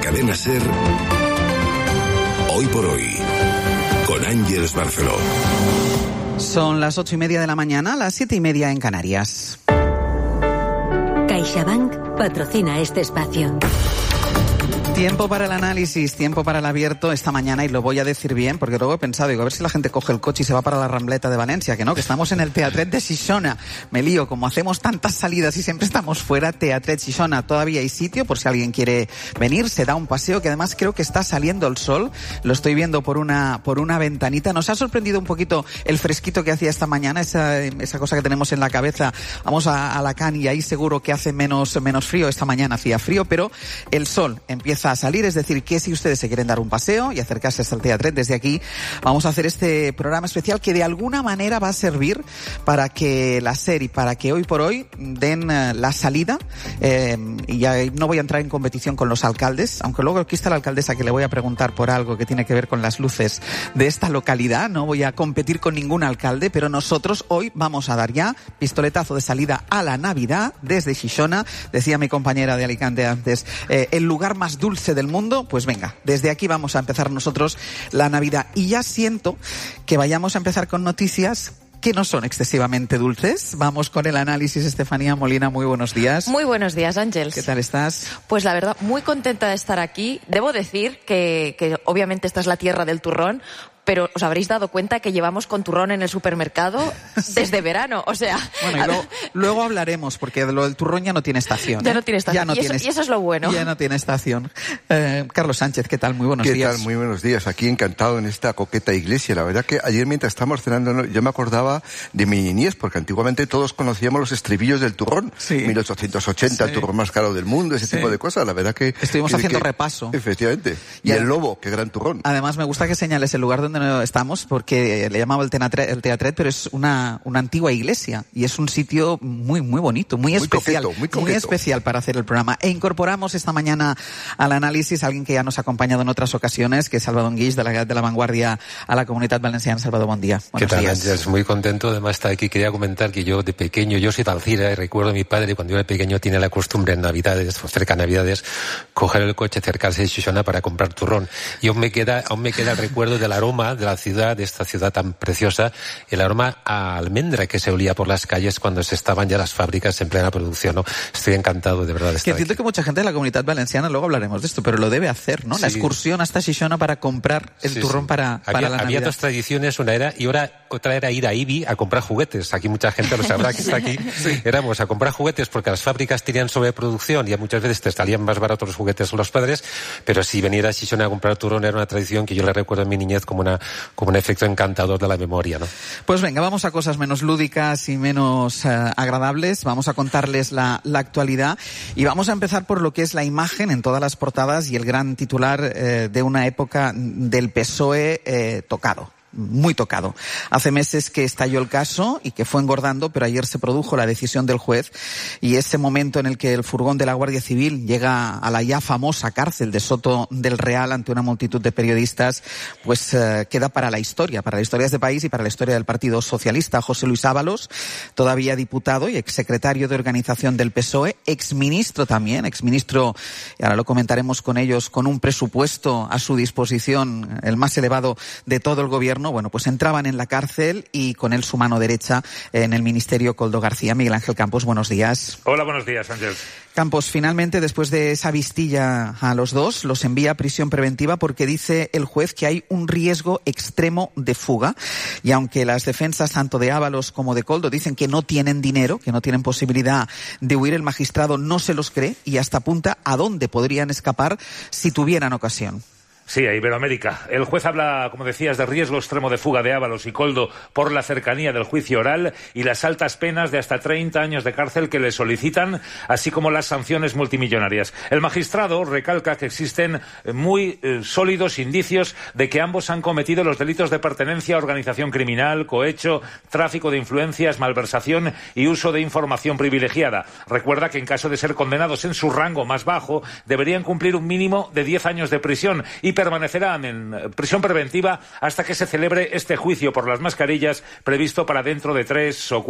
Cadena SER, Hoy por Hoy, con Ángeles Barceló. Son las 8:30 de la mañana, las 7:30 en Canarias. CaixaBank patrocina este espacio. Tiempo para el análisis, tiempo para el abierto esta mañana, y lo voy a decir bien porque luego he pensado, digo, a ver si la gente coge el coche y se va para la Rambleta de Valencia, que estamos en el Teatret de Xixona. Me lío, como hacemos tantas salidas y siempre estamos fuera. Teatret Xixona, todavía hay sitio por si alguien quiere venir, se da un paseo, que además creo que está saliendo el sol, lo estoy viendo por una ventanita. Nos ha sorprendido un poquito el fresquito que hacía esta mañana, esa cosa que tenemos en la cabeza. Vamos a Alacant y ahí seguro que hace menos frío. Esta mañana hacía frío, pero el sol empieza a salir, es decir, que si ustedes se quieren dar un paseo y acercarse hasta el Teatret, desde aquí vamos a hacer este programa especial que de alguna manera va a servir para que la SER y para que Hoy por Hoy den la salida, y ya no voy a entrar en competición con los alcaldes, aunque luego aquí está la alcaldesa que le voy a preguntar por algo que tiene que ver con las luces de esta localidad. No voy a competir con ningún alcalde, pero nosotros hoy vamos a dar ya pistoletazo de salida a la Navidad desde Xixona. Decía mi compañera de Alicante antes, el lugar más dulce del mundo. Pues venga, desde aquí vamos a empezar nosotros la Navidad, y ya siento que vayamos a empezar con noticias que no son excesivamente dulces. Vamos con el análisis. Estefanía Molina, muy buenos días. Muy buenos días, Ángels. ¿Qué tal estás? Pues la verdad, muy contenta de estar aquí. Debo decir que obviamente esta es la tierra del turrón, pero os habréis dado cuenta que llevamos con turrón en el supermercado desde verano, o sea... Bueno, y luego hablaremos, porque lo del turrón ya no tiene estación. Ya no tiene estación, y eso es lo bueno. Ya no tiene estación. Carlos Sánchez, ¿qué tal? Muy buenos días. ¿Qué tal? Muy buenos días. Aquí encantado en esta coqueta iglesia. La verdad que ayer mientras estábamos cenando, yo me acordaba de mi niñez, porque antiguamente todos conocíamos los estribillos del turrón. Sí. 1880, sí. El turrón más caro del mundo, ese tipo de cosas. La verdad que... Estuvimos haciendo repaso. Efectivamente. Y el lobo, qué gran turrón. Además, me gusta que señales el lugar donde estamos, porque le llamaba el Teatret, pero es una antigua iglesia y es un sitio muy bonito, muy especial, coqueto. Muy especial para hacer el programa. E incorporamos esta mañana al análisis a alguien que ya nos ha acompañado en otras ocasiones, que es Salvador Guix, delegat de La Vanguardia a la Comunitat Valenciana. Salvador, buen día. Buenos días. Ángeles? Muy contento además estar aquí. Quería comentar que yo de pequeño, yo soy de Alcira, y recuerdo a mi padre cuando yo era pequeño tenía la costumbre en Navidades, cerca de Navidades, coger el coche, acercarse a Xixona para comprar turrón. Y aún me queda el recuerdo del aroma de la ciudad, de esta ciudad tan preciosa, el aroma a almendra que se olía por las calles cuando se estaban ya las fábricas en plena producción, ¿no? Estoy encantado de verdad de estar que entiendo aquí. Que mucha gente de la Comunidad Valenciana, luego hablaremos de esto, pero lo debe hacer, ¿no? Sí. La excursión hasta Xixona para comprar el turrón para la Navidad. Había dos tradiciones, una era, y otra era ir a Ibi a comprar juguetes. Aquí mucha gente lo sabrá que está aquí. Sí. Éramos a comprar juguetes porque las fábricas tenían sobreproducción y muchas veces te salían más baratos los juguetes a los padres, pero si venir a Xixona a comprar turrón era una tradición que yo le recuerdo en mi niñez como un efecto encantador de la memoria, ¿no? Pues venga, vamos a cosas menos lúdicas y menos agradables. Vamos a contarles la actualidad y vamos a empezar por lo que es la imagen en todas las portadas y el gran titular de una época del PSOE tocado. Muy tocado. Hace meses que estalló el caso y que fue engordando, pero ayer se produjo la decisión del juez y ese momento en el que el furgón de la Guardia Civil llega a la ya famosa cárcel de Soto del Real ante una multitud de periodistas, pues queda para la historia de este país y para la historia del Partido Socialista. José Luis Ábalos, todavía diputado y exsecretario de organización del PSOE, exministro también, y ahora lo comentaremos con ellos, con un presupuesto a su disposición, el más elevado de todo el gobierno. Bueno, pues entraban en la cárcel y con él su mano derecha en el Ministerio, Koldo García. Miguel Ángel Campos, buenos días. Hola, buenos días, Ángel. Campos, finalmente, después de esa vistilla a los dos, los envía a prisión preventiva porque dice el juez que hay un riesgo extremo de fuga. Y aunque las defensas tanto de Ábalos como de Koldo dicen que no tienen dinero, que no tienen posibilidad de huir, el magistrado no se los cree y hasta apunta a dónde podrían escapar si tuvieran ocasión. Sí, a Iberoamérica. El juez habla, como decías, de riesgo extremo de fuga de Ábalos y Koldo por la cercanía del juicio oral y las altas penas de hasta 30 años de cárcel que le solicitan, así como las sanciones multimillonarias. El magistrado recalca que existen muy sólidos indicios de que ambos han cometido los delitos de pertenencia a organización criminal, cohecho, tráfico de influencias, malversación y uso de información privilegiada. Recuerda que en caso de ser condenados en su rango más bajo, deberían cumplir un mínimo de 10 años de prisión y permanecerán en prisión preventiva hasta que se celebre este juicio por las mascarillas previsto para dentro de 3 o 4